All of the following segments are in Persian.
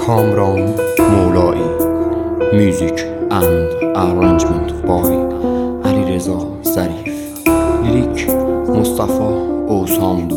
کامران مولایی. میوزیک اند ارنجمنت بای علیرضا ظریف. لیریک مصطفی اوساندو.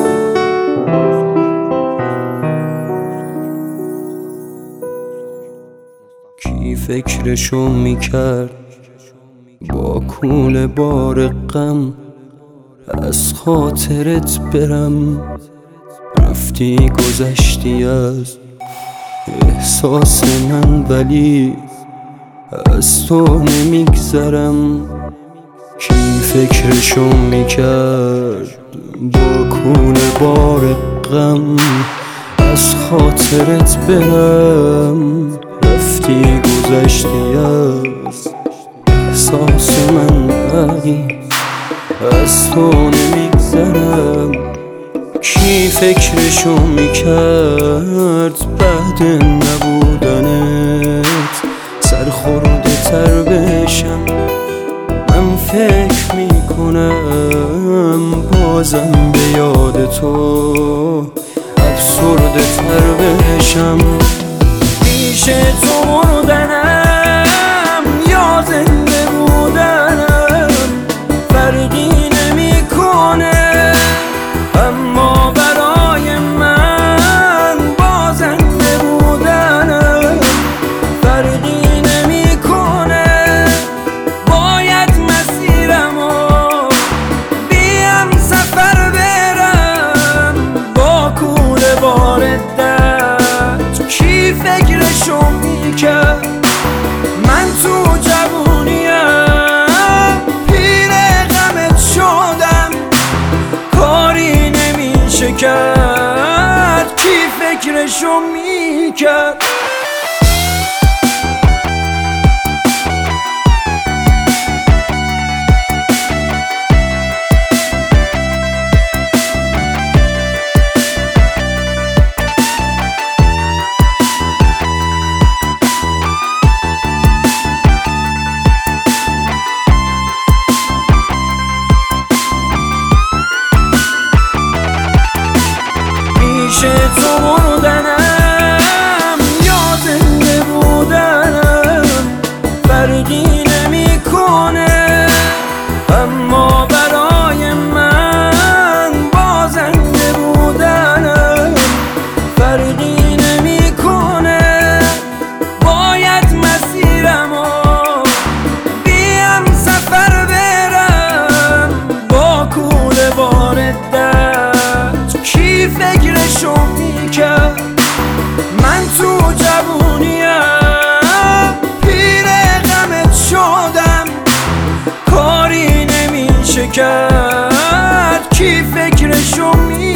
کی فکرشو میکرد با کول بار غم از خاطرت برم؟ رفتی گذشتی از احساس من، ولی از تو نمیگذرم. کی فکرشو میکرد با کول بار غم از خاطرت برم؟ رفتی گذشتی از احساس من، ولی از تو نمیگذرم. کی فکرشو میکرد بعد نبودنت سرخورده تر بشم؟ من فکر میکنم بازم به یاد تو افسرده تر بشم. پیش تو مردنم یا زنده بودنم فرقی نمیکنه، اما برای من با زنده بودنم فرقی نمیکنه. باید مسیرمو بیم سفر برم با کوله بار درد. کی فکرشو میکرد من تو جوونیم پیر غمت شدم؟ کاری نمیشه کرد. کی فکرشو میکرد؟ تو مردنم یا زنده بودنم فرقی نمیکنه، اما برای من با زنده بودنم فرقی نمیکنه. باید مسیرمو بیم سفر برم با کوله بار درد. کی فکرشو میکرد من تو جوونیم پیر غمت شدم؟ کاری نمیشه کرد. کی فکرشو میکرد؟